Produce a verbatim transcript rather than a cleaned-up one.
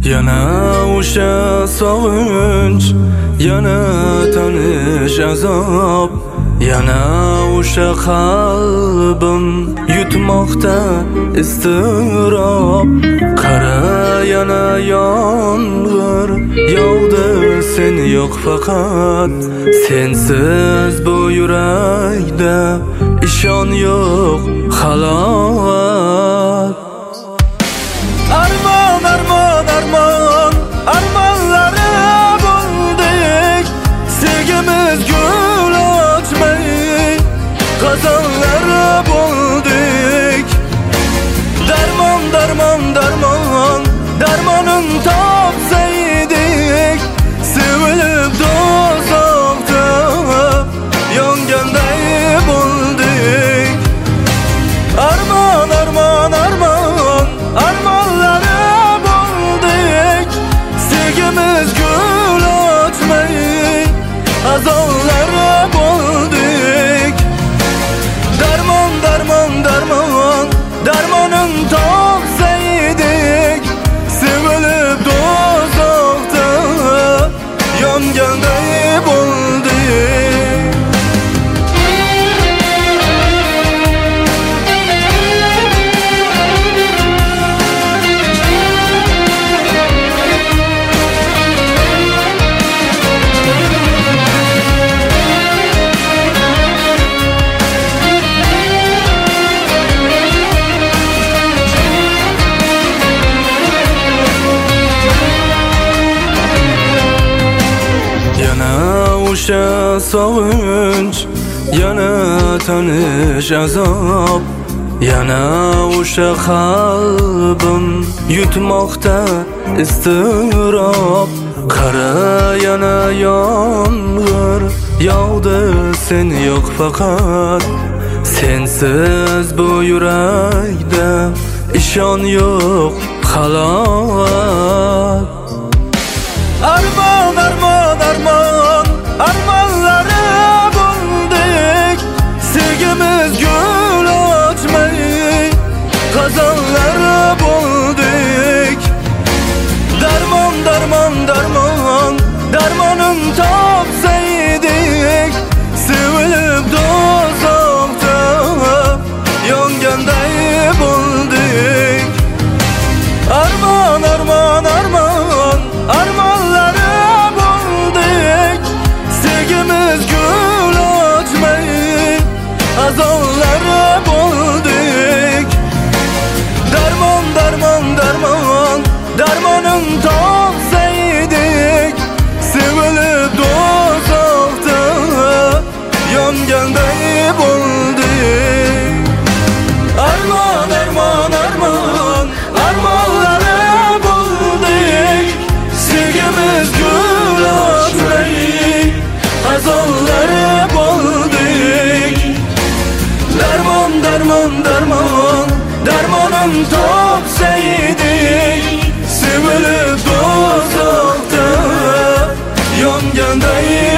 Yana o'sha sog'inch, yana tanish azob, yana o'sha qalbim yutmoqda iztirob. Qara, yana yomg'ir yog'di, sen yo'q faqat. Sensiz bu yurakda ishon yo'q, halovat. Armon, armon, armon, armonlari bo'ldik. Sevgimiz gul ochmay, qazonlari bo'ldik. Darmon, darmon, darmon, darmonin topsaydik, sevilib do'zaxda yonganday bo'ldik. Armon, armon, armon, armonlari bo'ldik. Sevgimiz gul ochmay, azonlari bo'ldik. Darmon, darmon, darmon, darmonin topsaydik, sevilib do'zaxda yonganday bo'ldik. O'sha sog'inch, yana tanish azob, yana o'sha qalbim yutmoqda iztirob. Qara, yana yomg'ir yog'di, sen yo'q faqat. Sensiz bu yurakda ishon yo'q, halovat. Armon, armon, armon, armonlari bo'ldik. Sevgimiz gul ochmay, qazonlari bo'ldik. Darmon, darmon, darmon, darmonin topsaydik, sevilib do'zaxda yonganday bo'ldik. Armon, armon, armon, armonlari bo'ldik. Sevgimiz gul ochmay, azonlari bo'ldik. Darmon, darmon, darmon, darmonin topsaydik, sevilib do'zaxda yonganday bo'ldik. Armon, armon, armon, armonlari bo'ldik. Sevgimiz gul ochmay, azonlari bo'ldik. Darmon, darmon, darmon, darmonin topsaydik, sevilib do'zaxda yonganday